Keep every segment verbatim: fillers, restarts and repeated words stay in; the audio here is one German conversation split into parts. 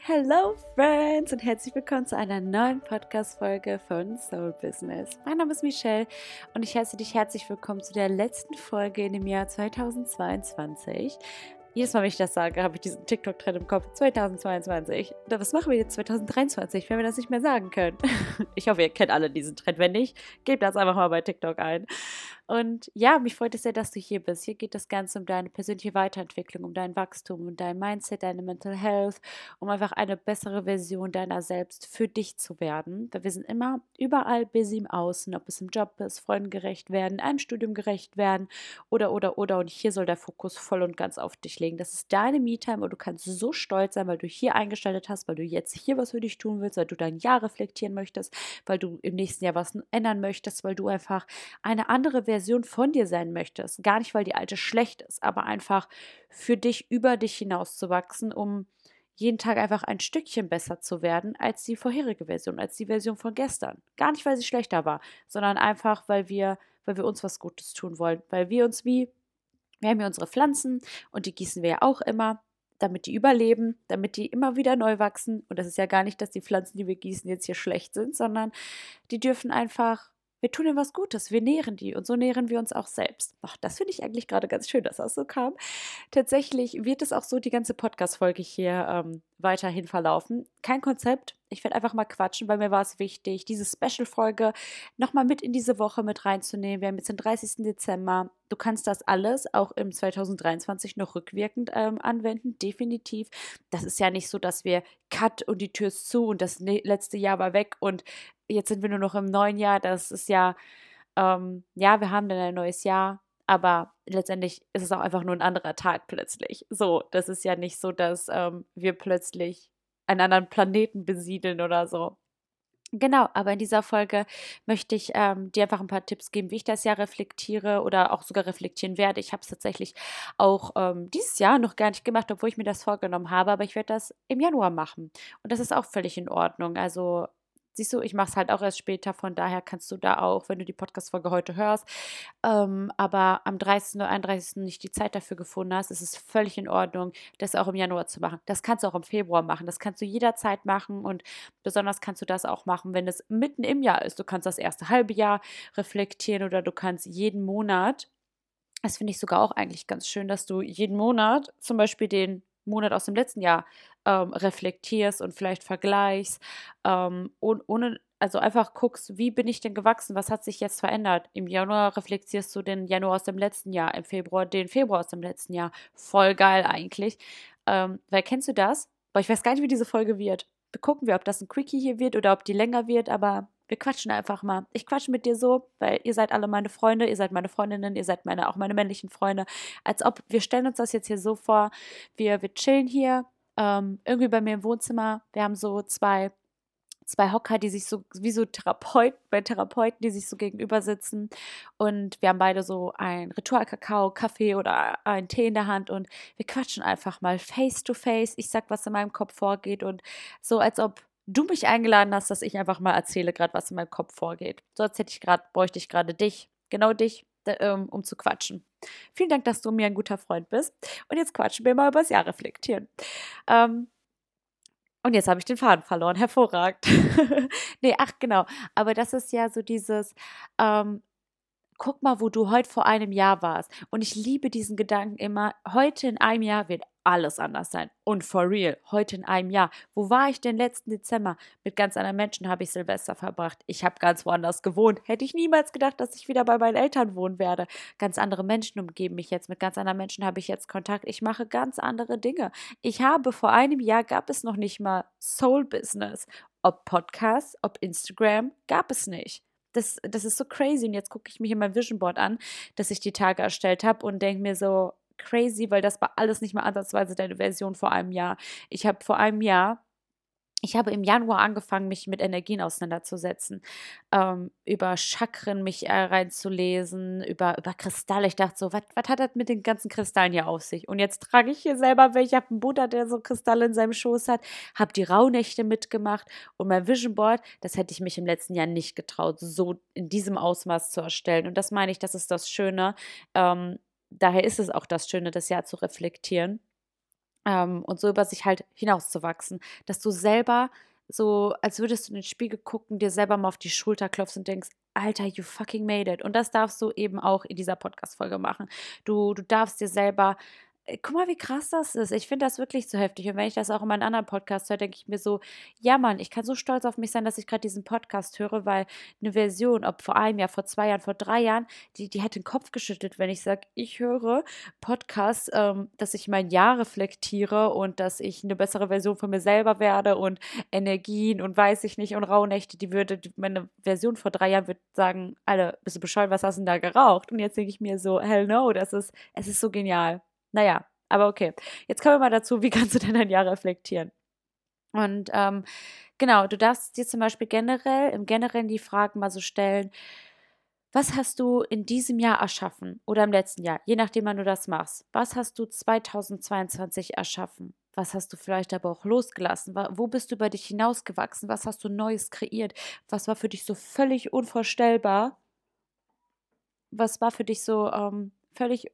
Hello Friends und herzlich willkommen zu einer neuen Podcast-Folge von Soul Business. Mein Name ist Michelle und ich heiße dich herzlich willkommen zu der letzten Folge in dem Jahr zweitausendzweiundzwanzig. Jedes Mal, wenn ich das sage, habe ich diesen TikTok-Trend im Kopf. zweitausendzweiundzwanzig. Was machen wir jetzt zweitausenddreiundzwanzig, wenn wir das nicht mehr sagen können? Ich hoffe, ihr kennt alle diesen Trend. Wenn nicht, gebt das einfach mal bei TikTok ein. Und ja, mich freut es sehr, dass du hier bist. Hier geht das Ganze um deine persönliche Weiterentwicklung, um dein Wachstum, um dein Mindset, deine Mental Health, um einfach eine bessere Version deiner selbst für dich zu werden. Weil wir sind immer überall busy im Außen, ob es im Job ist, Freunden gerecht werden, einem Studium gerecht werden oder, oder, oder. Und hier soll der Fokus voll und ganz auf dich legen. Das ist deine Me-Time und du kannst so stolz sein, weil du hier eingestellt hast, weil du jetzt hier was für dich tun willst, weil du dein Jahr reflektieren möchtest, weil du im nächsten Jahr was ändern möchtest, weil du einfach eine andere Version von dir sein möchtest. Gar nicht, weil die alte schlecht ist, aber einfach für dich, über dich hinaus zu wachsen, um jeden Tag einfach ein Stückchen besser zu werden als die vorherige Version, als die Version von gestern. Gar nicht, weil sie schlechter war, sondern einfach, weil wir, weil wir uns was Gutes tun wollen, weil wir uns wie Wir haben ja unsere Pflanzen und die gießen wir ja auch immer, damit die überleben, damit die immer wieder neu wachsen. Und das ist ja gar nicht, dass die Pflanzen, die wir gießen, jetzt hier schlecht sind, sondern die dürfen einfach, wir tun ihnen was Gutes, wir nähren die und so nähren wir uns auch selbst. Ach, das finde ich eigentlich gerade ganz schön, dass das so kam. Tatsächlich wird es auch so die ganze Podcast-Folge hier ähm, weiterhin verlaufen. Kein Konzept, ich werde einfach mal quatschen, weil mir war es wichtig, diese Special-Folge nochmal mit in diese Woche mit reinzunehmen. Wir haben jetzt den dreißigsten Dezember. Du kannst das alles auch im zweitausenddreiundzwanzig noch rückwirkend ähm, anwenden, definitiv. Das ist ja nicht so, dass wir Cut und die Tür ist zu und das ne- letzte Jahr war weg und jetzt sind wir nur noch im neuen Jahr. Das ist ja, ähm, ja, wir haben dann ein neues Jahr, aber letztendlich ist es auch einfach nur ein anderer Tag plötzlich. So, das ist ja nicht so, dass ähm, wir plötzlich einen anderen Planeten besiedeln oder so. Genau, aber in dieser Folge möchte ich ähm, dir einfach ein paar Tipps geben, wie ich das Jahr reflektiere oder auch sogar reflektieren werde. Ich habe es tatsächlich auch ähm, dieses Jahr noch gar nicht gemacht, obwohl ich mir das vorgenommen habe, aber ich werde das im Januar machen. Und das ist auch völlig in Ordnung. Also, siehst du, ich mache es halt auch erst später, von daher kannst du da auch, wenn du die Podcast-Folge heute hörst, ähm, aber am dreißigsten oder einunddreißigsten nicht die Zeit dafür gefunden hast, ist es völlig in Ordnung, das auch im Januar zu machen. Das kannst du auch im Februar machen. Das kannst du jederzeit machen und besonders kannst du das auch machen, wenn es mitten im Jahr ist. Du kannst das erste halbe Jahr reflektieren oder du kannst jeden Monat, das finde ich sogar auch eigentlich ganz schön, dass du jeden Monat zum Beispiel den Monat aus dem letzten Jahr ähm, reflektierst und vielleicht vergleichst ähm, und ohne, also einfach guckst, wie bin ich denn gewachsen, was hat sich jetzt verändert. Im Januar reflektierst du den Januar aus dem letzten Jahr, im Februar den Februar aus dem letzten Jahr. Voll geil eigentlich. Ähm, weil kennst du das? Boah, ich weiß gar nicht, wie diese Folge wird. Wir gucken wir, ob das ein Quickie hier wird oder ob die länger wird, aber wir quatschen einfach mal. Ich quatsche mit dir so, weil ihr seid alle meine Freunde, ihr seid meine Freundinnen, ihr seid meine, auch meine männlichen Freunde. Als ob, wir stellen uns das jetzt hier so vor, wir, wir chillen hier, ähm, irgendwie bei mir im Wohnzimmer. Wir haben so zwei, zwei Hocker, die sich so, wie so Therapeuten, bei Therapeuten, die sich so gegenüber sitzen. Und wir haben beide so ein Ritual-Kakao, Kaffee oder einen Tee in der Hand und wir quatschen einfach mal face to face. Ich sag, was in meinem Kopf vorgeht und so, als ob du mich eingeladen hast, dass ich einfach mal erzähle, gerade was in meinem Kopf vorgeht. So als hätte ich gerade, bräuchte ich gerade dich, genau dich, da, ähm, um zu quatschen. Vielen Dank, dass du mir ein guter Freund bist. Und jetzt quatschen wir mal über das Jahr reflektieren. Ähm, und jetzt habe ich den Faden verloren. Hervorragend. Nee, ach genau. Aber das ist ja so dieses, ähm, guck mal, wo du heute vor einem Jahr warst. Und ich liebe diesen Gedanken immer, heute in einem Jahr wird alles anders sein. Und for real, heute in einem Jahr. Wo war ich denn letzten Dezember? Mit ganz anderen Menschen habe ich Silvester verbracht. Ich habe ganz woanders gewohnt. Hätte ich niemals gedacht, dass ich wieder bei meinen Eltern wohnen werde. Ganz andere Menschen umgeben mich jetzt. Mit ganz anderen Menschen habe ich jetzt Kontakt. Ich mache ganz andere Dinge. Ich habe vor einem Jahr, gab es noch nicht mal Soul Business. Ob Podcast, ob Instagram, gab es nicht. Das, das ist so crazy. Und jetzt gucke ich mir hier mein Vision Board an, das ich die Tage erstellt habe und denke mir so, crazy, weil das war alles nicht mal ansatzweise deine Version vor einem Jahr. Ich habe vor einem Jahr ich habe im Januar angefangen, mich mit Energien auseinanderzusetzen, ähm, über Chakren mich äh, reinzulesen, über, über Kristalle. Ich dachte so, was hat das mit den ganzen Kristallen hier auf sich? Und jetzt trage ich hier selber welche. Ich habe einen Buddha, der so Kristalle in seinem Schoß hat, habe die Rauhnächte mitgemacht und mein Vision Board, das hätte ich mich im letzten Jahr nicht getraut, so in diesem Ausmaß zu erstellen. Und das meine ich, das ist das Schöne. Ähm, daher ist es auch das Schöne, das Jahr zu reflektieren. ähm, und so über sich halt hinauszuwachsen, dass du selber so, als würdest du in den Spiegel gucken, dir selber mal auf die Schulter klopfst und denkst, Alter, you fucking made it. Und das darfst du eben auch in dieser Podcast-Folge machen. Du, du darfst dir selber, äh, guck mal, wie krass das ist. Ich finde das wirklich so heftig. Und wenn ich das auch in meinen anderen Podcasts höre, denke ich mir so, ja Mann, ich kann so stolz auf mich sein, dass ich gerade diesen Podcast höre, weil eine Version, ob vor einem Jahr, vor zwei Jahren, vor drei Jahren, die, die hätte den Kopf geschüttelt, wenn ich sage, ich höre Podcasts, ähm, dass ich mein Jahr reflektiere und dass ich eine bessere Version von mir selber werde und Energien und weiß ich nicht und Rauhnächte, die würde, die, meine Version vor drei Jahren würde sagen, Alter, bist du bescheuert, was hast du denn da geraucht? Und jetzt denke ich mir so, hell no, das ist, es ist so genial. Naja, aber okay. Jetzt kommen wir mal dazu, wie kannst du denn dein Jahr reflektieren? Und ähm, genau, du darfst dir zum Beispiel generell, im Generellen die Fragen mal so stellen, was hast du in diesem Jahr erschaffen oder im letzten Jahr, je nachdem, wann du das machst? Was hast du zweitausendzweiundzwanzig erschaffen? Was hast du vielleicht aber auch losgelassen? Wa- Wo bist du über dich hinausgewachsen? Was hast du Neues kreiert? Was war für dich so völlig unvorstellbar? Was war für dich so ähm, völlig,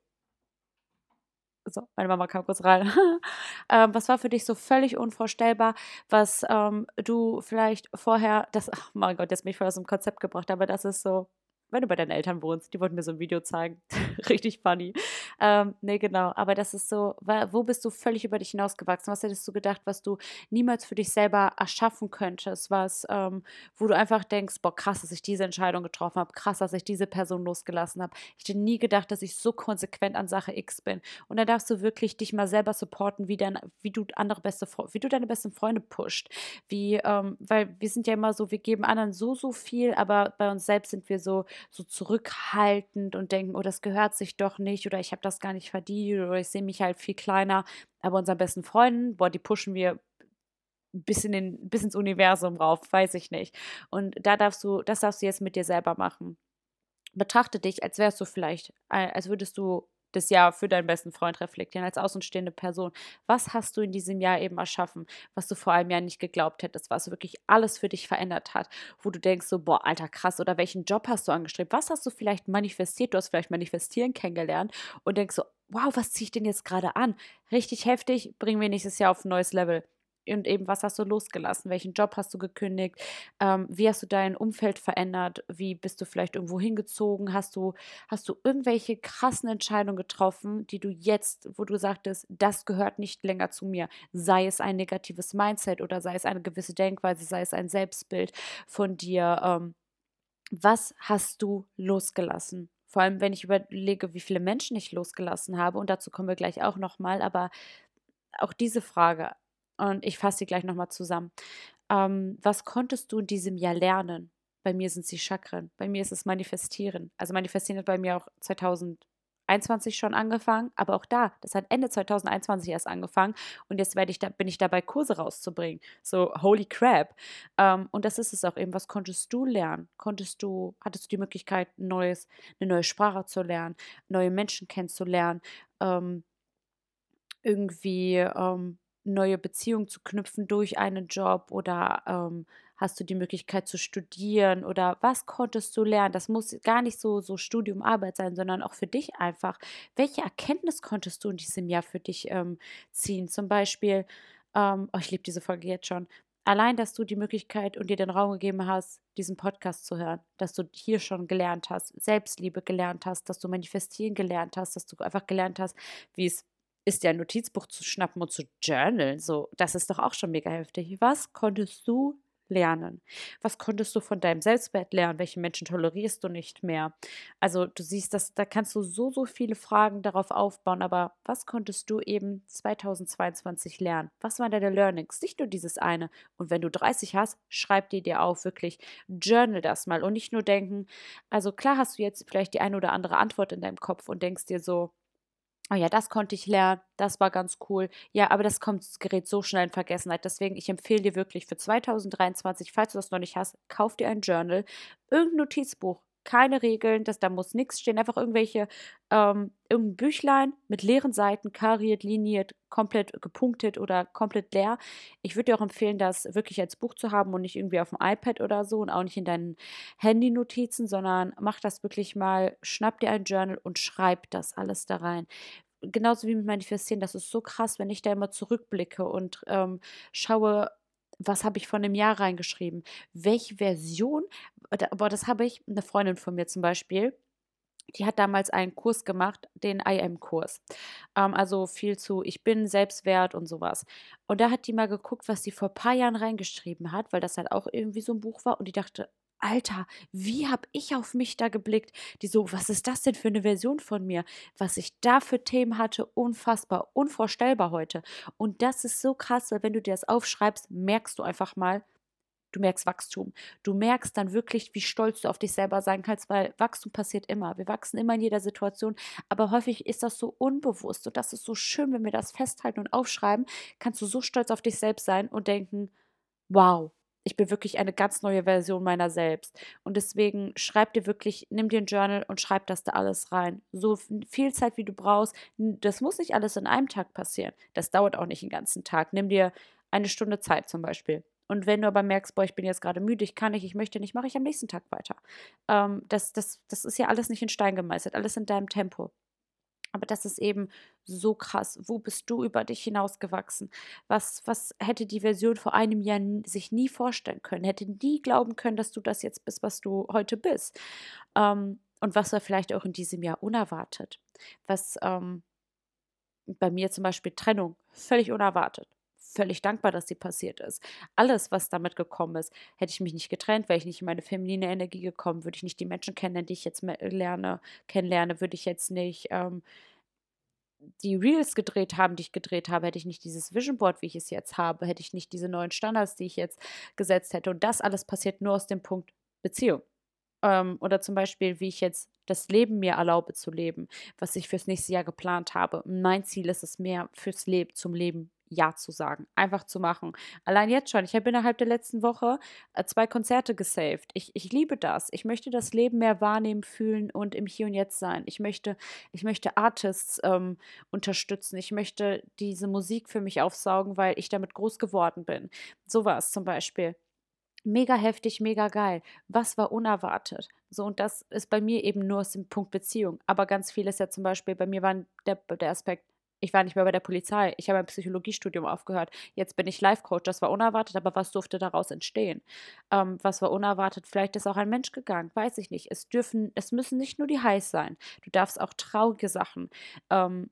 so, meine Mama kam kurz rein. ähm, was war für dich so völlig unvorstellbar, was ähm, du vielleicht vorher, das, ach mein Gott, jetzt bin ich voll aus dem Konzept gebracht, aber das ist so, wenn du bei deinen Eltern wohnst, die wollten mir so ein Video zeigen. Richtig funny. Ähm, nee, genau. Aber das ist so, wa- wo bist du völlig über dich hinausgewachsen? Was hättest du gedacht, was du niemals für dich selber erschaffen könntest? Was, ähm, wo du einfach denkst, boah, krass, dass ich diese Entscheidung getroffen habe, krass, dass ich diese Person losgelassen habe. Ich hätte nie gedacht, dass ich so konsequent an Sache X bin. Und da darfst du wirklich dich mal selber supporten, wie, dein, wie du andere beste, Fre- wie du deine besten Freunde pusht. Wie, ähm, weil wir sind ja immer so, wir geben anderen so, so viel, aber bei uns selbst sind wir so, so zurückhaltend und denken, oh, das gehört sich doch nicht oder ich habe das gar nicht verdient oder ich sehe mich halt viel kleiner. Aber unseren besten Freunden, boah, die pushen wir bis in den, bis ins Universum rauf, weiß ich nicht. Und da darfst du, das darfst du jetzt mit dir selber machen. Betrachte dich, als wärst du vielleicht, äh, als würdest du das Jahr für deinen besten Freund reflektieren, als außenstehende Person. Was hast du in diesem Jahr eben erschaffen, was du vor einem Jahr nicht geglaubt hättest, was wirklich alles für dich verändert hat, wo du denkst so, boah, alter, krass, oder welchen Job hast du angestrebt, was hast du vielleicht manifestiert, du hast vielleicht Manifestieren kennengelernt und denkst so, wow, was ziehe ich denn jetzt gerade an? Richtig heftig, bringen wir nächstes Jahr auf ein neues Level. Und eben, was hast du losgelassen? Welchen Job hast du gekündigt? Ähm, wie hast du dein Umfeld verändert? Wie bist du vielleicht irgendwo hingezogen? Hast du, hast du irgendwelche krassen Entscheidungen getroffen, die du jetzt, wo du sagtest, das gehört nicht länger zu mir? Sei es ein negatives Mindset oder sei es eine gewisse Denkweise, sei es ein Selbstbild von dir. Ähm, was hast du losgelassen? Vor allem, wenn ich überlege, wie viele Menschen ich losgelassen habe, und dazu kommen wir gleich auch nochmal, aber auch diese Frage, und ich fasse sie gleich nochmal zusammen. Ähm, was konntest du in diesem Jahr lernen? Bei mir sind es die Chakren. Bei mir ist es Manifestieren. Also Manifestieren hat bei mir auch zweitausendeinundzwanzig schon angefangen, aber auch da, das hat Ende zweitausendeinundzwanzig erst angefangen und jetzt werde ich da, bin ich dabei, Kurse rauszubringen. So, holy crap. Ähm, und das ist es auch eben. Was konntest du lernen? Konntest du, hattest du die Möglichkeit, ein neues, eine neue Sprache zu lernen, neue Menschen kennenzulernen? Ähm, irgendwie, ähm, neue Beziehungen zu knüpfen durch einen Job oder, ähm, hast du die Möglichkeit zu studieren oder was konntest du lernen? Das muss gar nicht so so Studium, Arbeit sein, sondern auch für dich einfach. Welche Erkenntnis konntest du in diesem Jahr für dich, ähm, ziehen? Zum Beispiel, ähm oh, ich liebe diese Folge jetzt schon. Allein, dass du die Möglichkeit und dir den Raum gegeben hast, diesen Podcast zu hören, dass du hier schon gelernt hast, Selbstliebe gelernt hast, dass du manifestieren gelernt hast, dass du einfach gelernt hast, wie es ist, dir ein Notizbuch zu schnappen und zu journalen, so, das ist doch auch schon mega heftig. Was konntest du lernen? Was konntest du von deinem Selbstwert lernen? Welche Menschen tolerierst du nicht mehr? Also, du siehst, dass da kannst du so, so viele Fragen darauf aufbauen, aber was konntest du eben zweitausendzweiundzwanzig lernen? Was waren deine Learnings? Nicht nur dieses eine. Und wenn du dreißig hast, schreib die dir auf, wirklich journal das mal und nicht nur denken, also klar hast du jetzt vielleicht die eine oder andere Antwort in deinem Kopf und denkst dir so, oh ja, das konnte ich lernen, das war ganz cool. Ja, aber das kommt das gerät so schnell in Vergessenheit. Deswegen, ich empfehle dir wirklich für zweitausenddreiundzwanzig, falls du das noch nicht hast, kauf dir ein Journal, irgendein Notizbuch, keine Regeln, das, da muss nichts stehen, einfach irgendwelche, ähm, irgendein Büchlein mit leeren Seiten, kariert, liniert, komplett gepunktet oder komplett leer. Ich würde dir auch empfehlen, das wirklich als Buch zu haben und nicht irgendwie auf dem iPad oder so und auch nicht in deinen Handy-Notizen, sondern mach das wirklich mal, schnapp dir ein Journal und schreib das alles da rein. genauso wie mit Manifestieren, das ist so krass, wenn ich da immer zurückblicke und ähm, schaue, was habe ich vor einem Jahr reingeschrieben? Welche Version? Oder- Aber das habe ich, eine Freundin von mir zum Beispiel, die hat damals einen Kurs gemacht, den I Am-Kurs. Ähm, also viel zu Ich bin, Selbstwert und sowas. Und da hat die mal geguckt, was sie vor ein paar Jahren reingeschrieben hat, weil das halt auch irgendwie so ein Buch war. Und die dachte, Alter, wie habe ich auf mich da geblickt? Die so, was ist das denn für eine Version von mir? Was ich da für Themen hatte, unfassbar, unvorstellbar heute. Und das ist so krass, weil wenn du dir das aufschreibst, merkst du einfach mal, du merkst Wachstum. Du merkst dann wirklich, wie stolz du auf dich selber sein kannst, weil Wachstum passiert immer. Wir wachsen immer in jeder Situation, aber häufig ist das so unbewusst und das ist so schön, wenn wir das festhalten und aufschreiben, kannst du so stolz auf dich selbst sein und denken, wow, ich bin wirklich eine ganz neue Version meiner selbst. Und deswegen schreib dir wirklich, nimm dir ein Journal und schreib das da alles rein. So viel Zeit, wie du brauchst. Das muss nicht alles in einem Tag passieren. Das dauert auch nicht den ganzen Tag. Nimm dir eine Stunde Zeit zum Beispiel. Und wenn du aber merkst, boah, ich bin jetzt gerade müde, ich kann nicht, ich möchte nicht, mache ich am nächsten Tag weiter. Ähm, das, das, das ist ja alles nicht in Stein gemeißelt, alles in deinem Tempo. Aber das ist eben so krass. Wo bist du über dich hinausgewachsen? Was, was hätte die Version vor einem Jahr n- sich nie vorstellen können? Hätte nie glauben können, dass du das jetzt bist, was du heute bist. Ähm, und was war vielleicht auch in diesem Jahr unerwartet? Was ähm, bei mir zum Beispiel Trennung, völlig unerwartet. Völlig dankbar, dass sie passiert ist. Alles, was damit gekommen ist, hätte ich mich nicht getrennt, wäre ich nicht in meine feminine Energie gekommen, würde ich nicht die Menschen kennenlernen, die ich jetzt me- lerne, kennenlerne, würde ich jetzt nicht ähm, die Reels gedreht haben, die ich gedreht habe, hätte ich nicht dieses Vision Board, wie ich es jetzt habe, hätte ich nicht diese neuen Standards, die ich jetzt gesetzt hätte. Und das alles passiert nur aus dem Punkt Beziehung. Ähm, oder zum Beispiel, wie ich jetzt das Leben mir erlaube zu leben, was ich fürs nächste Jahr geplant habe. Mein Ziel ist es mehr fürs Leben, zum Leben Ja zu sagen, einfach zu machen. Allein jetzt schon. Ich habe innerhalb der letzten Woche äh, zwei Konzerte gesaved. Ich, ich liebe das. Ich möchte das Leben mehr wahrnehmen, fühlen und im Hier und Jetzt sein. Ich möchte, ich möchte Artists ähm, unterstützen. Ich möchte diese Musik für mich aufsaugen, weil ich damit groß geworden bin. Sowas zum Beispiel. Mega heftig, mega geil. Was war unerwartet? So, und das ist bei mir eben nur aus dem Punkt Beziehung. Aber ganz viel ist ja zum Beispiel, bei mir war der, der Aspekt, ich war nicht mehr bei der Polizei. Ich habe ein Psychologiestudium aufgehört. Jetzt bin ich Life-Coach. Das war unerwartet, aber was durfte daraus entstehen? Ähm, was war unerwartet? Vielleicht ist auch ein Mensch gegangen, weiß ich nicht. Es dürfen, es müssen nicht nur die Highs sein. Du darfst auch traurige Sachen ähm,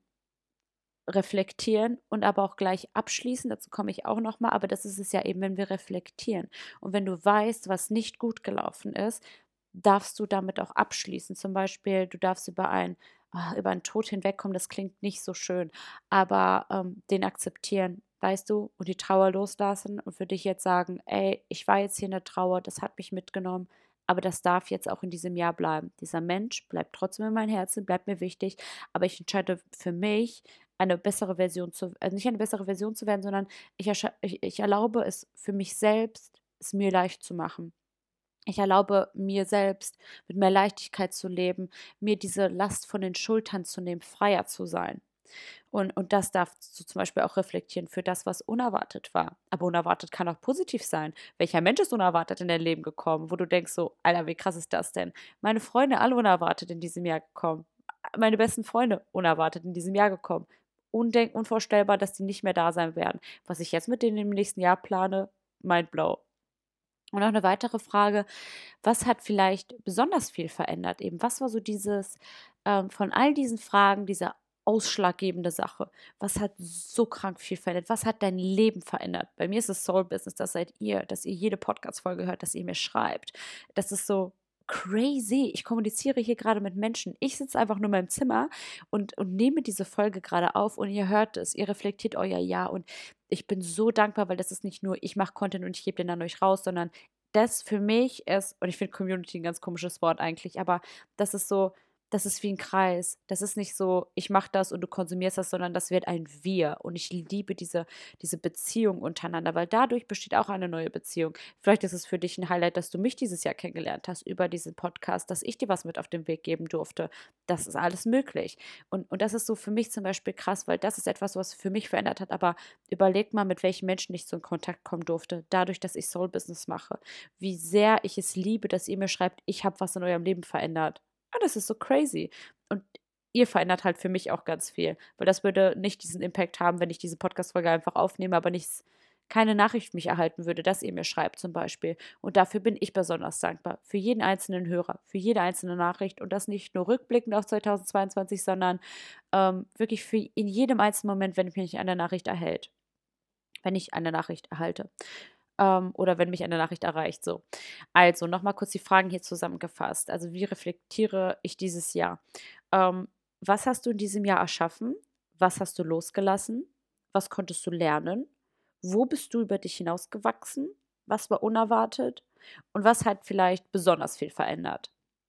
reflektieren und aber auch gleich abschließen. Dazu komme ich auch noch mal, aber das ist es ja eben, wenn wir reflektieren. Und wenn du weißt, was nicht gut gelaufen ist, darfst du damit auch abschließen. Zum Beispiel, du darfst über ein ah, über einen Tod hinwegkommen, das klingt nicht so schön, aber ähm, den akzeptieren, weißt du, und die Trauer loslassen und für dich jetzt sagen, ey, ich war jetzt hier in der Trauer, das hat mich mitgenommen, aber das darf jetzt auch in diesem Jahr bleiben. Dieser Mensch bleibt trotzdem in meinem Herzen, bleibt mir wichtig, aber ich entscheide für mich, eine bessere Version zu, also nicht eine bessere Version zu werden, sondern ich, ich, ich erlaube es für mich selbst, es mir leicht zu machen. Ich erlaube mir selbst, mit mehr Leichtigkeit zu leben, mir diese Last von den Schultern zu nehmen, freier zu sein. Und, und das darfst du zum Beispiel auch reflektieren für das, was unerwartet war. Aber unerwartet kann auch positiv sein. Welcher Mensch ist unerwartet in dein Leben gekommen, wo du denkst so, Alter, wie krass ist das denn? Meine Freunde, alle unerwartet in diesem Jahr gekommen. Meine besten Freunde, unerwartet in diesem Jahr gekommen. Undenk unvorstellbar, dass die nicht mehr da sein werden. Was ich jetzt mit denen im nächsten Jahr plane, mindblow. Und noch eine weitere Frage, was hat vielleicht besonders viel verändert eben? Was war so dieses, ähm, von all diesen Fragen, diese ausschlaggebende Sache? Was hat so krank viel verändert? Was hat dein Leben verändert? Bei mir ist es Soul Business, das seid ihr, dass ihr jede Podcast-Folge hört, dass ihr mir schreibt. Das ist so crazy. Ich kommuniziere hier gerade mit Menschen. Ich sitze einfach nur in meinem Zimmer und, und nehme diese Folge gerade auf und ihr hört es, ihr reflektiert euer Ja und ich bin so dankbar, weil das ist nicht nur, ich mache Content und ich gebe den an euch raus, sondern das für mich ist, und ich finde Community ein ganz komisches Wort eigentlich, aber das ist so, das ist wie ein Kreis. Das ist nicht so, ich mache das und du konsumierst das, sondern das wird ein Wir. Und ich liebe diese, diese Beziehung untereinander, weil dadurch besteht auch eine neue Beziehung. Vielleicht ist es für dich ein Highlight, dass du mich dieses Jahr kennengelernt hast über diesen Podcast, dass ich dir was mit auf den Weg geben durfte. Das ist alles möglich. Und, und das ist so für mich zum Beispiel krass, weil das ist etwas, was für mich verändert hat. Aber überleg mal, mit welchen Menschen ich so in Kontakt kommen durfte, dadurch, dass ich Soul Business mache. Wie sehr ich es liebe, dass ihr mir schreibt, ich habe was in eurem Leben verändert. Ah, das ist so crazy. Und ihr verändert halt für mich auch ganz viel, weil das würde nicht diesen Impact haben, wenn ich diese Podcast-Folge einfach aufnehme, aber nichts, keine Nachricht mich erhalten würde, dass ihr mir schreibt zum Beispiel. Und dafür bin ich besonders dankbar. Für jeden einzelnen Hörer, für jede einzelne Nachricht. Und das nicht nur rückblickend auf zweitausendzweiundzwanzig, sondern ähm, wirklich für in jedem einzelnen Moment, wenn mich eine Nachricht erhält. Wenn ich eine Nachricht erhalte. Ähm, oder wenn mich eine Nachricht erreicht. So. Also, nochmal kurz die Fragen hier zusammengefasst. Also, wie reflektiere ich dieses Jahr? Ähm, was hast du in diesem Jahr erschaffen? Was hast du losgelassen? Was konntest du lernen? Wo bist du über dich hinausgewachsen? Was war unerwartet? Und was hat vielleicht besonders viel verändert?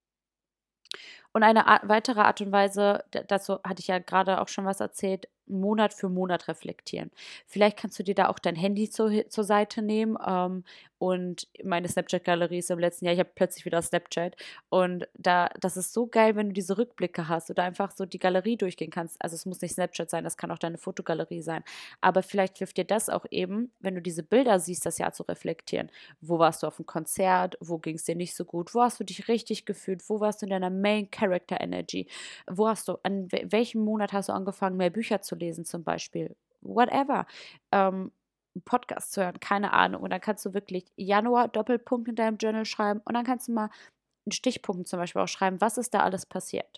Und eine Art, weitere Art und Weise, d- dazu hatte ich ja gerade auch schon was erzählt, Monat für Monat reflektieren. Vielleicht kannst du dir da auch dein Handy zur, zur Seite nehmen. Ähm, und meine Snapchat-Galerie ist im letzten Jahr, ich habe plötzlich wieder Snapchat. Und da, das ist so geil, wenn du diese Rückblicke hast oder einfach so die Galerie durchgehen kannst. Also es muss nicht Snapchat sein, das kann auch deine Fotogalerie sein. Aber vielleicht hilft dir das auch eben, wenn du diese Bilder siehst, das Jahr zu reflektieren. Wo warst du auf dem Konzert? Wo ging es dir nicht so gut? Wo hast du dich richtig gefühlt? Wo warst du in deiner Main Character Energy? Wo hast du, an wel- welchem Monat hast du angefangen, mehr Bücher zu lesen zum Beispiel? Whatever. Ähm, Podcast zu hören, keine Ahnung. Und dann kannst du wirklich Januar Doppelpunkt in deinem Journal schreiben und dann kannst du mal in Stichpunkten zum Beispiel auch schreiben, was ist da alles passiert.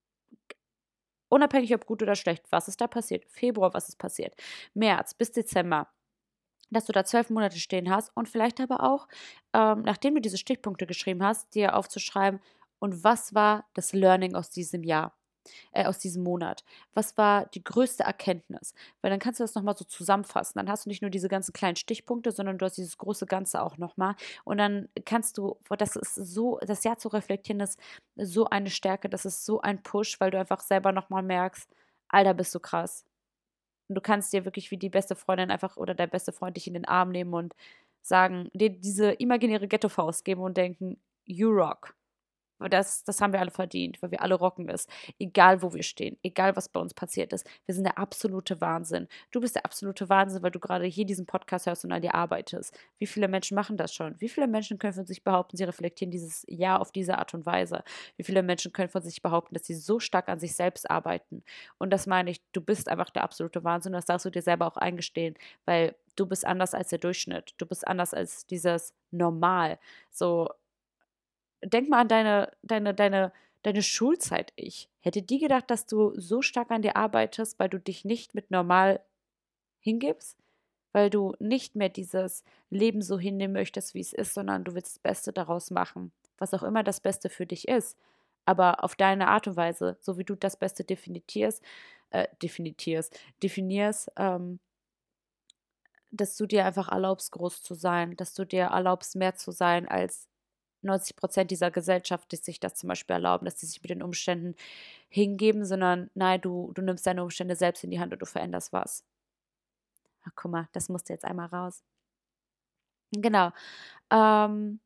Unabhängig ob gut oder schlecht, was ist da passiert? Februar, was ist passiert? März bis Dezember, dass du da zwölf Monate stehen hast und vielleicht aber auch, ähm, nachdem du diese Stichpunkte geschrieben hast, dir aufzuschreiben, und was war das Learning aus diesem Jahr, äh, aus diesem Monat? Was war die größte Erkenntnis? Weil dann kannst du das nochmal so zusammenfassen. Dann hast du nicht nur diese ganzen kleinen Stichpunkte, sondern du hast dieses große Ganze auch nochmal. Und dann kannst du, boah, das ist so, das Jahr zu reflektieren, ist so eine Stärke, das ist so ein Push, weil du einfach selber nochmal merkst, Alter, bist du krass. Und du kannst dir wirklich wie die beste Freundin einfach oder der beste Freund dich in den Arm nehmen und sagen, dir diese imaginäre Ghetto-Faust geben und denken, you rock. Aber das das haben wir alle verdient, weil wir alle rocken es. Egal, wo wir stehen, egal, was bei uns passiert ist. Wir sind der absolute Wahnsinn. Du bist der absolute Wahnsinn, weil du gerade hier diesen Podcast hörst und an dir arbeitest. Wie viele Menschen machen das schon? Wie viele Menschen können von sich behaupten, sie reflektieren dieses Jahr auf diese Art und Weise? Wie viele Menschen können von sich behaupten, dass sie so stark an sich selbst arbeiten? Und das meine ich, du bist einfach der absolute Wahnsinn. Das darfst du dir selber auch eingestehen, weil du bist anders als der Durchschnitt. Du bist anders als dieses Normal. So, denk mal an deine deine deine deine Schulzeit ich. Hätte die gedacht, dass du so stark an dir arbeitest, weil du dich nicht mit normal hingibst? Weil du nicht mehr dieses Leben so hinnehmen möchtest, wie es ist, sondern du willst das Beste daraus machen, was auch immer das Beste für dich ist. Aber auf deine Art und Weise, so wie du das Beste definierst, äh, definierst, definierst, ähm, dass du dir einfach erlaubst, groß zu sein, dass du dir erlaubst, mehr zu sein als neunzig Prozent dieser Gesellschaft, die sich das zum Beispiel erlauben, dass sie sich mit den Umständen hingeben, sondern nein, du, du nimmst deine Umstände selbst in die Hand und du veränderst was. Ach, guck mal, das musste jetzt einmal raus. Genau. Ähm,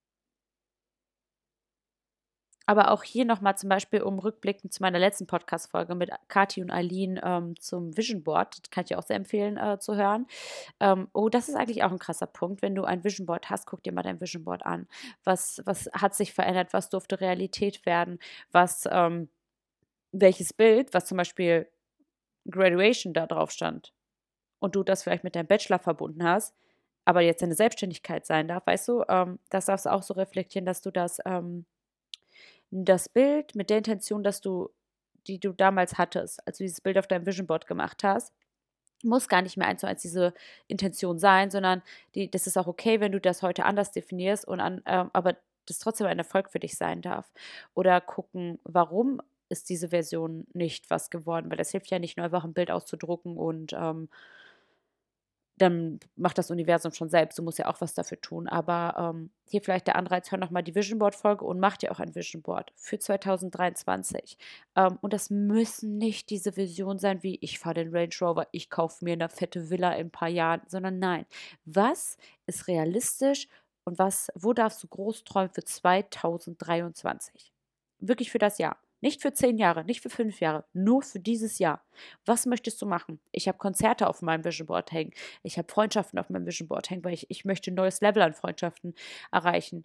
aber auch hier nochmal zum Beispiel, um rückblickend zu meiner letzten Podcast-Folge mit Kathi und Eileen ähm, zum Vision Board, das kann ich dir auch sehr empfehlen äh, zu hören. Ähm, oh, das ist eigentlich auch ein krasser Punkt. Wenn du ein Vision Board hast, guck dir mal dein Vision Board an. Was, was hat sich verändert? Was durfte Realität werden? Was, ähm, welches Bild, was zum Beispiel Graduation da drauf stand und du das vielleicht mit deinem Bachelor verbunden hast, aber jetzt deine Selbstständigkeit sein darf, weißt du, ähm, das darfst du auch so reflektieren, dass du das, ähm, das Bild mit der Intention, dass du, die du damals hattest, als du dieses Bild auf deinem Vision Board gemacht hast, muss gar nicht mehr eins zu eins diese Intention sein, sondern die, das ist auch okay, wenn du das heute anders definierst und an, ähm, aber das trotzdem ein Erfolg für dich sein darf. Oder gucken, warum ist diese Version nicht was geworden, weil das hilft ja nicht nur einfach ein Bild auszudrucken und ähm, dann macht das Universum schon selbst. Du musst ja auch was dafür tun. Aber ähm, hier vielleicht der Anreiz, hör nochmal die Vision Board-Folge und mach dir auch ein Vision Board für zwanzig dreiundzwanzig. Ähm, und das müssen nicht diese Vision sein, wie ich fahre den Range Rover, ich kaufe mir eine fette Villa in ein paar Jahren, sondern nein. Was ist realistisch und was, wo darfst du groß träumen für zwanzig dreiundzwanzig? Wirklich für das Jahr. Nicht für zehn Jahre, nicht für fünf Jahre, nur für dieses Jahr. Was möchtest du machen? Ich habe Konzerte auf meinem Vision Board hängen. Ich habe Freundschaften auf meinem Vision Board hängen, weil ich, ich möchte ein neues Level an Freundschaften erreichen.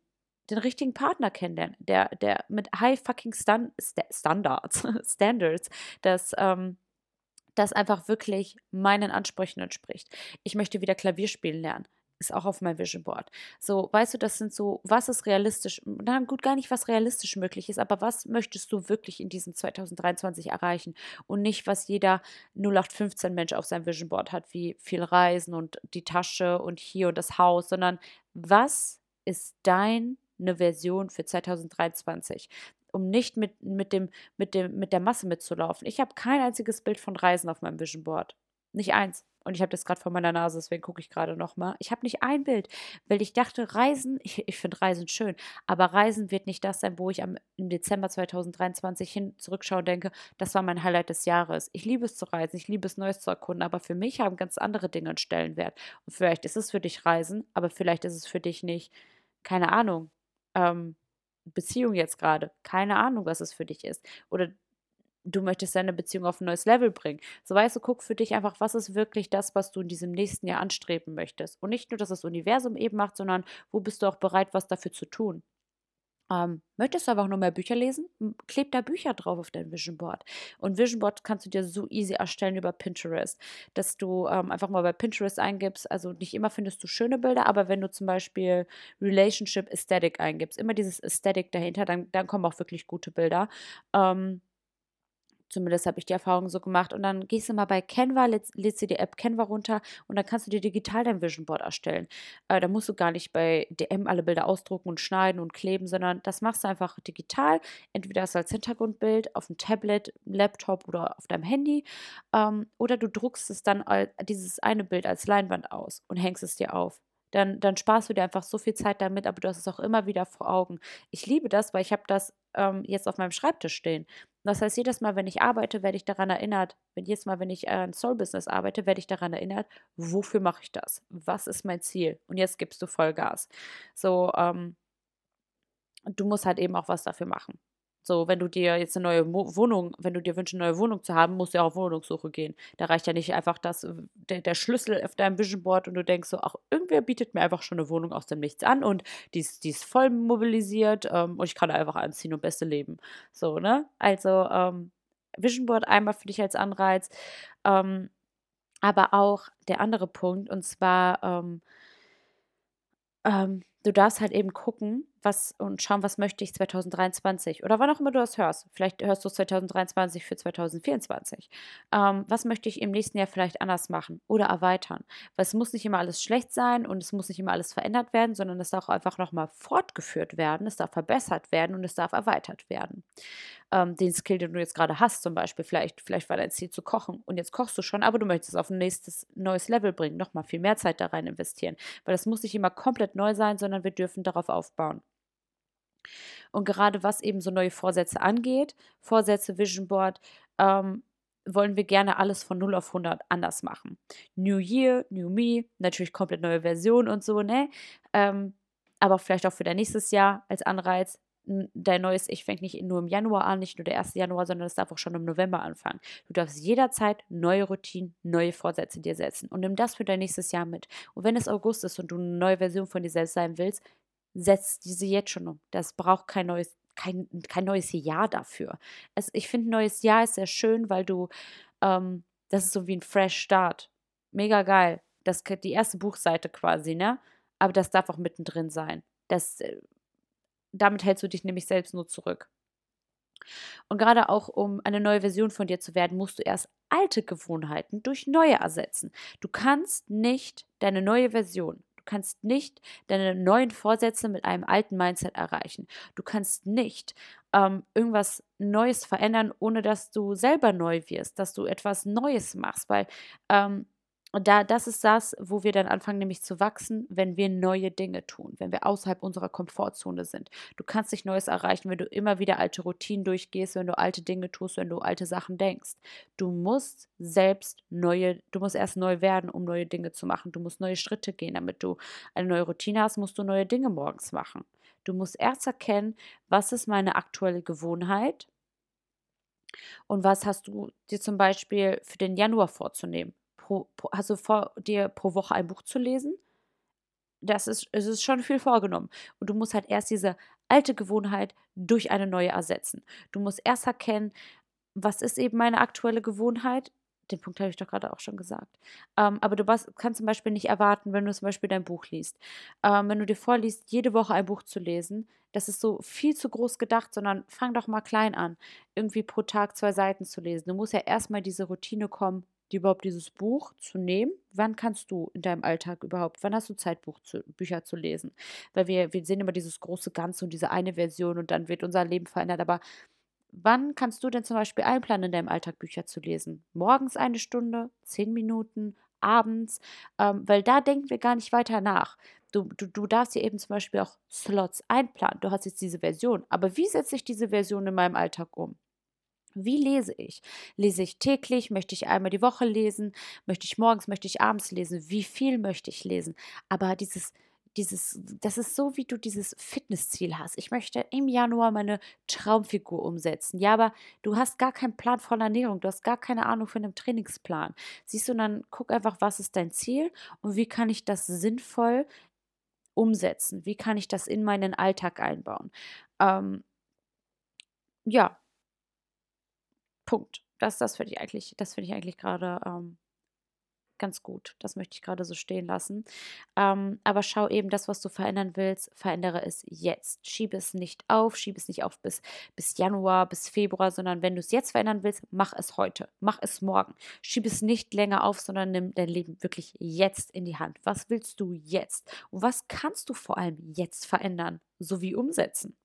den richtigen Partner kennenlernen, der der mit high fucking Stan Sta Standards Standards, das, ähm das einfach wirklich meinen Ansprüchen entspricht. Ich möchte wieder Klavier spielen lernen, ist auch auf meinem Vision Board. So, weißt du, das sind so, was ist realistisch? Na gut, gar nicht, was realistisch möglich ist, aber was möchtest du wirklich in diesem zwanzig dreiundzwanzig erreichen und nicht, was jeder null acht fünfzehn Mensch auf seinem Vision Board hat, wie viel Reisen und die Tasche und hier und das Haus, sondern was ist deine Version für zwanzig dreiundzwanzig? Um nicht mit, mit, dem, mit, dem, mit der Masse mitzulaufen. Ich habe kein einziges Bild von Reisen auf meinem Vision Board. Nicht eins. Und ich habe das gerade vor meiner Nase, deswegen gucke ich gerade nochmal. Ich habe nicht ein Bild, weil ich dachte, Reisen, ich, ich finde Reisen schön, aber Reisen wird nicht das sein, wo ich am, im Dezember zwanzig dreiundzwanzig hin zurückschaue und denke, das war mein Highlight des Jahres. Ich liebe es zu reisen, ich liebe es Neues zu erkunden, aber für mich haben ganz andere Dinge einen Stellenwert. Und vielleicht ist es für dich Reisen, aber vielleicht ist es für dich nicht, keine Ahnung, ähm, Beziehung jetzt gerade. Keine Ahnung, was es für dich ist. Oder du möchtest deine Beziehung auf ein neues Level bringen. So, weißt du, guck für dich einfach, was ist wirklich das, was du in diesem nächsten Jahr anstreben möchtest. Und nicht nur, dass das Universum eben macht, sondern wo bist du auch bereit, was dafür zu tun. Ähm, möchtest du einfach nur mehr Bücher lesen? M- Kleb da Bücher drauf auf dein Vision Board. Und Vision Board kannst du dir so easy erstellen über Pinterest, dass du ähm, einfach mal bei Pinterest eingibst. Also nicht immer findest du schöne Bilder, aber wenn du zum Beispiel Relationship Aesthetic eingibst, immer dieses Aesthetic dahinter, dann, dann kommen auch wirklich gute Bilder. Ähm, Zumindest habe ich die Erfahrung so gemacht. Und dann gehst du mal bei Canva, lädst, lädst dir die App Canva runter und dann kannst du dir digital dein Vision Board erstellen. Äh, da musst du gar nicht bei D M alle Bilder ausdrucken und schneiden und kleben, sondern das machst du einfach digital. Entweder hast du als Hintergrundbild auf dem Tablet, Laptop oder auf deinem Handy. Ähm, oder du druckst es dann als, dieses eine Bild als Leinwand aus und hängst es dir auf. Dann, dann sparst du dir einfach so viel Zeit damit, aber du hast es auch immer wieder vor Augen. Ich liebe das, weil ich habe das ähm, jetzt auf meinem Schreibtisch stehen. Das heißt, jedes Mal, wenn ich arbeite, werde ich daran erinnert, wenn jedes Mal, wenn ich äh, an Soul-Business arbeite, werde ich daran erinnert, wofür mache ich das? Was ist mein Ziel? Und jetzt gibst du Vollgas. So, ähm, du musst halt eben auch was dafür machen. So, wenn du dir jetzt eine neue Mo Wohnung wenn du dir wünschst, 'ne neue Wohnung zu haben, musst du ja auf Wohnungssuche gehen. Da reicht ja nicht einfach das äh, der der Schlüssel auf deinem Vision Board und du denkst so: „Ach, irgendwer bietet mir einfach schon eine Wohnung aus dem Nichts an und die ist die ist voll mobilisiert, ähm, und ich kann da einfach einziehen und Beste leben." So, ne? Also, ähm, Vision Board einmal für dich als Anreiz, ähm, aber auch der andere Punkt und zwar, ähm ähm, du darfst halt eben gucken, was und schauen, was möchte ich zwanzig dreiundzwanzig oder wann auch immer du das hörst. Vielleicht hörst du es zwanzig dreiundzwanzig für zwanzig vierundzwanzig. Ähm, was möchte ich im nächsten Jahr vielleicht anders machen oder erweitern? Weil es muss nicht immer alles schlecht sein und es muss nicht immer alles verändert werden, sondern es darf auch einfach nochmal fortgeführt werden, es darf verbessert werden und es darf erweitert werden. Ähm, den Skill, den du jetzt gerade hast, zum Beispiel, vielleicht, vielleicht war dein Ziel zu kochen und jetzt kochst du schon, aber du möchtest es auf ein nächstes neues Level bringen, nochmal viel mehr Zeit da rein investieren. Weil das muss nicht immer komplett neu sein, sondern wir dürfen darauf aufbauen. Und gerade was eben so neue Vorsätze angeht, Vorsätze, Vision Board, ähm, wollen wir gerne alles von null auf hundert anders machen. New Year, New Me, natürlich komplett neue Version und so, ne? Ähm, aber vielleicht auch für dein nächstes Jahr als Anreiz. n- Dein neues Ich fängt nicht nur im Januar an, nicht nur der erste Januar, sondern es darf auch schon im November anfangen. Du darfst jederzeit neue Routinen, neue Vorsätze dir setzen und nimm das für dein nächstes Jahr mit. Und wenn es August ist und du eine neue Version von dir selbst sein willst, setz diese jetzt schon um. Das braucht kein neues kein kein neues Jahr dafür. Es Ich finde, 'n neues Jahr ist sehr schön, weil du ähm, das ist so wie ein Fresh Start. Mega geil. Das k die erste Buchseite quasi, ne? Aber das darf auch mittendrin sein. Das äh, damit hältst du dich nämlich selbst nur zurück. Und gerade auch, um eine neue Version von dir zu werden, musst du erst alte Gewohnheiten durch neue ersetzen. Du kannst nicht deine neue Version du kannst nicht deine neuen Vorsätze mit einem alten Mindset erreichen. Du kannst nicht, ähm, irgendwas Neues verändern, ohne dass du selber neu wirst, dass du etwas Neues machst, weil, ähm und da das ist das, wo wir dann anfangen, nämlich zu wachsen, wenn wir neue Dinge tun, wenn wir außerhalb unserer Komfortzone sind. Du kannst nicht Neues erreichen, wenn du immer wieder alte Routinen durchgehst, wenn du alte Dinge tust, wenn du alte Sachen denkst. Du musst selbst neue du musst erst neu werden, um neue Dinge zu machen. Du musst neue Schritte gehen. Damit du eine neue Routine hast, musst du neue Dinge morgens machen. Du musst erst erkennen, was ist meine aktuelle Gewohnheit und was hast du dir zum Beispiel für den Januar vorzunehmen. Pro, pro, hast du vor, dir pro Woche ein Buch zu lesen? das ist es ist schon viel vorgenommen. Und du musst halt erst diese alte Gewohnheit durch eine neue ersetzen. Du musst erst erkennen, was ist eben meine aktuelle Gewohnheit? Den Punkt habe ich doch gerade auch schon gesagt. Ähm, aber du was kannst zum Beispiel nicht erwarten, wenn du zum Beispiel dein Buch liest. Ähm, wenn du dir vorliest, jede Woche ein Buch zu lesen, das ist so viel zu groß gedacht, sondern fang doch mal klein an, irgendwie pro Tag zwei Seiten zu lesen. Du musst ja erstmal diese Routine kommen, dir überhaupt dieses Buch zu nehmen. Wann kannst du in deinem Alltag überhaupt, wann hast du Zeit, Buch zu, Bücher zu lesen? Weil wir, wir sehen immer dieses große Ganze und diese eine Version und dann wird unser Leben verändert. Aber wann kannst du denn zum Beispiel einplanen, in deinem Alltag Bücher zu lesen? Morgens eine Stunde, zehn Minuten, abends? Ähm, weil da denken wir gar nicht weiter nach. Du, du, du darfst dir eben zum Beispiel auch Slots einplanen. Du hast jetzt diese Version. Aber wie setze ich diese Version in meinem Alltag um? Wie lese ich? Lese ich täglich? Möchte ich einmal die Woche lesen? Möchte ich morgens? Möchte ich abends lesen? Wie viel möchte ich lesen? Aber dieses, dieses, das ist so, wie du dieses Fitnessziel hast. Ich möchte im Januar meine Traumfigur umsetzen. Ja, aber du hast gar keinen Plan von Ernährung. Du hast gar keine Ahnung von einem Trainingsplan. Siehst du, und dann guck einfach, was ist dein Ziel und wie kann ich das sinnvoll umsetzen? Wie kann ich das in meinen Alltag einbauen? Ähm, ja, Punkt. Das das finde ich eigentlich das finde ich eigentlich gerade ähm, ganz gut. Das möchte ich gerade so stehen lassen. Ähm, aber schau eben, das, was du verändern willst, verändere es jetzt. Schiebe es nicht auf, schiebe es nicht auf bis bis Januar, bis Februar, sondern wenn du es jetzt verändern willst, mach es heute, mach es morgen. Schiebe es nicht länger auf, sondern nimm dein Leben wirklich jetzt in die Hand. Was willst du jetzt? Und was kannst du vor allem jetzt verändern sowie umsetzen?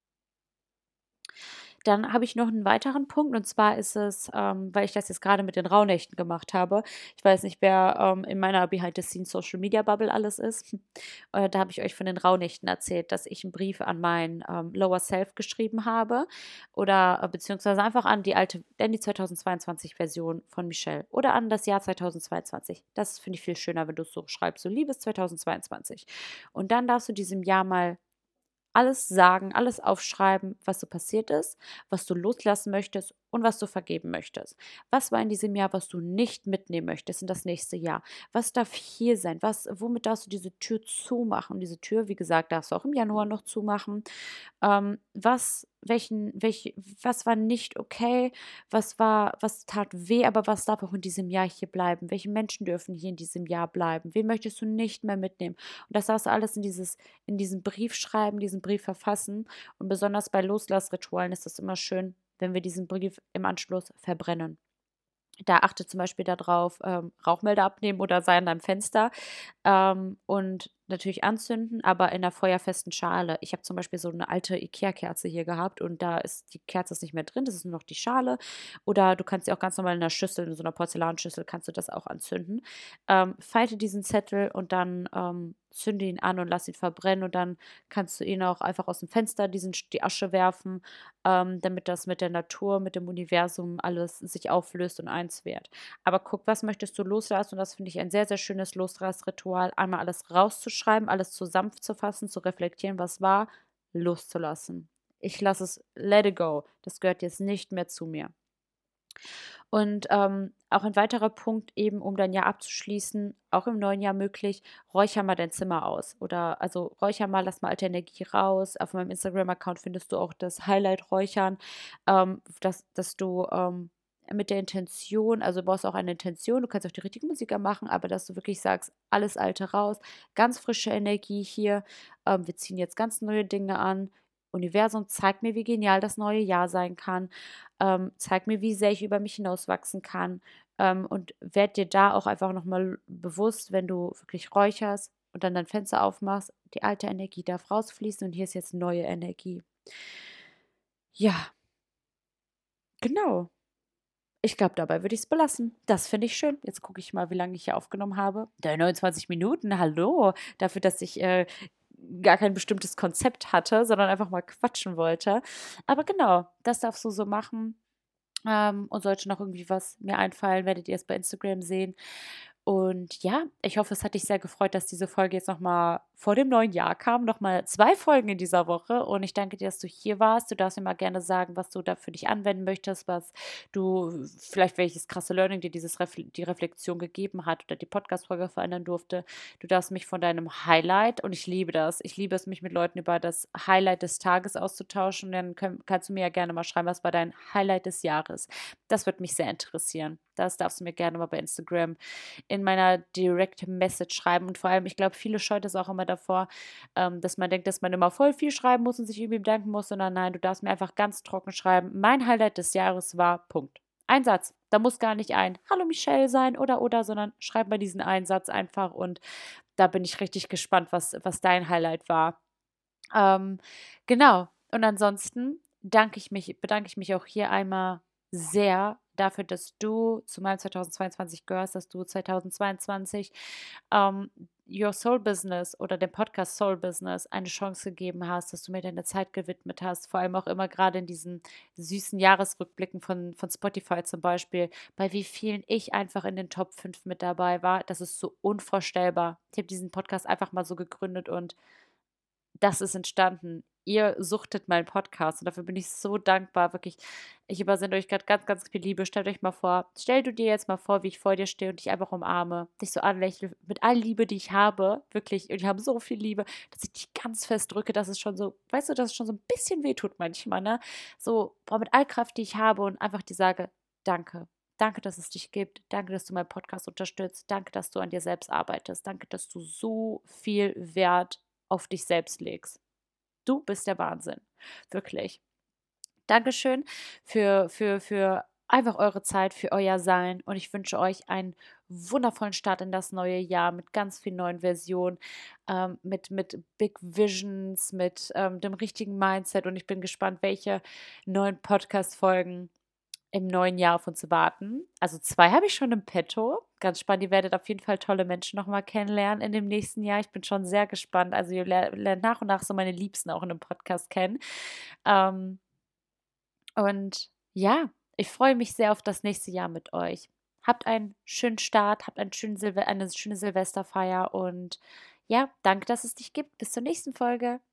Dann habe ich noch einen weiteren Punkt und zwar ist es, ähm, weil ich das jetzt gerade mit den Rauhnächten gemacht habe. Ich weiß nicht, wer, ähm, in meiner Behind-the-Scenes-Social-Media-Bubble alles ist. Äh, da habe ich euch von den Rauhnächten erzählt, dass ich einen Brief an mein, ähm, Lower Self geschrieben habe oder, äh, beziehungsweise einfach an die alte an die zweitausendzweiundzwanzig-Version von Michelle oder an das Jahr zweitausendzweiundzwanzig. Das finde ich viel schöner, wenn du's so schreibst, so: „Liebes zweitausendzweiundzwanzig." Und dann darfst du diesem Jahr mal alles sagen, alles aufschreiben, was so passiert ist, was du loslassen möchtest und was du vergeben möchtest. Was war in diesem Jahr, was du nicht mitnehmen möchtest in das nächste Jahr? Was darf hier sein? Was, womit darfst du diese Tür zumachen? Und diese Tür, wie gesagt, darfst du auch im Januar noch zumachen. Ähm, was, welchen, welche, was war nicht okay? Was war, was tat weh, aber was darf auch in diesem Jahr hier bleiben? Welche Menschen dürfen hier in diesem Jahr bleiben? Wen möchtest du nicht mehr mitnehmen? Und das darfst du alles in dieses, in diesen Brief schreiben, diesen Brief verfassen. Und besonders bei Loslassritualen ist es immer schön, wenn wir diesen Brief im Anschluss verbrennen. Da achte zum Beispiel darauf, ähm, Rauchmelder abnehmen oder sei an deinem Fenster ähm, und natürlich anzünden, aber in einer feuerfesten Schale. Ich habe zum Beispiel so eine alte IKEA-Kerze hier gehabt und da ist die Kerze ist nicht mehr drin, das ist nur noch die Schale. Oder du kannst sie auch ganz normal in einer Schüssel, in so einer Porzellanschüssel, kannst du das auch anzünden. Ähm, falte diesen Zettel und dann ähm, zünde ihn an und lass ihn verbrennen und dann kannst du ihn auch einfach aus dem Fenster diesen, die Asche werfen, ähm, damit das mit der Natur, mit dem Universum alles sich auflöst und eins wird. Aber guck, was möchtest du loslassen? Und das finde ich ein sehr, sehr schönes Loslassritual. Einmal alles rauszuschreiben, alles zusammenzufassen, zu reflektieren, was war, loszulassen. Ich lasse es, let it go. Das gehört jetzt nicht mehr zu mir. Und ähm, auch ein weiterer Punkt eben, um dein Jahr abzuschließen, auch im neuen Jahr möglich, räucher mal dein Zimmer aus. Oder also räucher mal, lass mal alte Energie raus. Auf meinem Instagram-Account findest du auch das Highlight Räuchern, ähm, dass, dass du ähm, mit der Intention, also du brauchst auch eine Intention, du kannst auch die richtige Musik machen, aber dass du wirklich sagst, alles Alte raus, ganz frische Energie hier, ähm, wir ziehen jetzt ganz neue Dinge an. Universum, zeig mir, wie genial das neue Jahr sein kann. Ähm, zeig mir, wie sehr ich über mich hinauswachsen kann. Ähm, und werd dir da auch einfach nochmal bewusst, wenn du wirklich räucherst und dann dein Fenster aufmachst, die alte Energie darf rausfließen und hier ist jetzt neue Energie. Ja, genau. Ich glaube, dabei würde ich es belassen. Das finde ich schön. Jetzt gucke ich mal, wie lange ich hier aufgenommen habe. Da neunundzwanzig Minuten, hallo. Dafür, dass ich äh, gar kein bestimmtes Konzept hatte, sondern einfach mal quatschen wollte. Aber genau, das darfst du so machen. Ähm, und sollte noch irgendwie was mir einfallen, werdet ihr es bei Instagram sehen. Und ja, ich hoffe, es hat dich sehr gefreut, dass diese Folge jetzt nochmal vor dem neuen Jahr kam. Nochmal zwei Folgen in dieser Woche. Und ich danke dir, dass du hier warst. Du darfst mir mal gerne sagen, was du da für dich anwenden möchtest, was du, vielleicht welches krasse Learning dir dieses Refle die Reflexion gegeben hat oder die Podcast-Folge verändern durfte. Du darfst mich von deinem Highlight, und ich liebe das, ich liebe es, mich mit Leuten über das Highlight des Tages auszutauschen. Und dann können, kannst du mir ja gerne mal schreiben, was war dein Highlight des Jahres. Das würde mich sehr interessieren. Das darfst du mir gerne mal bei Instagram in meiner Direct Message schreiben. Und vor allem, ich glaube, viele scheut es auch immer davor, ähm, dass man denkt, dass man immer voll viel schreiben muss und sich irgendwie bedanken muss, sondern nein, du darfst mir einfach ganz trocken schreiben. Mein Highlight des Jahres war Punkt. Ein Satz. Da muss gar nicht ein Hallo Michelle sein oder oder, sondern schreib mal diesen einen Satz einfach, und da bin ich richtig gespannt, was, was dein Highlight war. Ähm, genau. Und ansonsten danke ich mich, bedanke ich mich auch hier einmal sehr dafür, dass du zu meinem zweitausendzweiundzwanzig gehörst, dass du zweitausendzweiundzwanzig ähm, Your Soul Business oder dem Podcast Soul Business eine Chance gegeben hast, dass du mir deine Zeit gewidmet hast, vor allem auch immer gerade in diesen süßen Jahresrückblicken von, von Spotify zum Beispiel, bei wie vielen ich einfach in den Top fünf mit dabei war. Das ist so unvorstellbar. Ich habe diesen Podcast einfach mal so gegründet und das ist entstanden. Ihr suchtet meinen Podcast und dafür bin ich so dankbar. Wirklich, ich übersende euch gerade ganz, ganz viel Liebe. Stellt euch mal vor, stell du dir jetzt mal vor, wie ich vor dir stehe und dich einfach umarme, dich so anlächle, mit all Liebe, die ich habe, wirklich, und ich habe so viel Liebe, dass ich dich ganz fest drücke, dass es schon so, weißt du, dass es schon so ein bisschen wehtut manchmal, ne? So, boah, mit all Kraft, die ich habe, und einfach die sage, danke. Danke, dass es dich gibt. Danke, dass du meinen Podcast unterstützt. Danke, dass du an dir selbst arbeitest. Danke, dass du so viel Wert auf dich selbst legst. Du bist der Wahnsinn. Wirklich. Dankeschön für, für, für einfach eure Zeit, für euer Sein. Und ich wünsche euch einen wundervollen Start in das neue Jahr mit ganz vielen neuen Versionen, ähm, mit, mit Big Visions, mit ähm, dem richtigen Mindset. Und ich bin gespannt, welche neuen Podcast-Folgen im neuen Jahr auf uns warten. Also zwei habe ich schon im Petto. Ganz spannend. Ihr werdet auf jeden Fall tolle Menschen nochmal kennenlernen in dem nächsten Jahr. Ich bin schon sehr gespannt. Also ihr ler- lernt nach und nach so meine Liebsten auch in einem Podcast kennen. Ähm, und ja, ich freue mich sehr auf das nächste Jahr mit euch. Habt einen schönen Start, habt einen schönen Silve eine schöne Silvesterfeier, und ja, danke, dass es dich gibt. Bis zur nächsten Folge.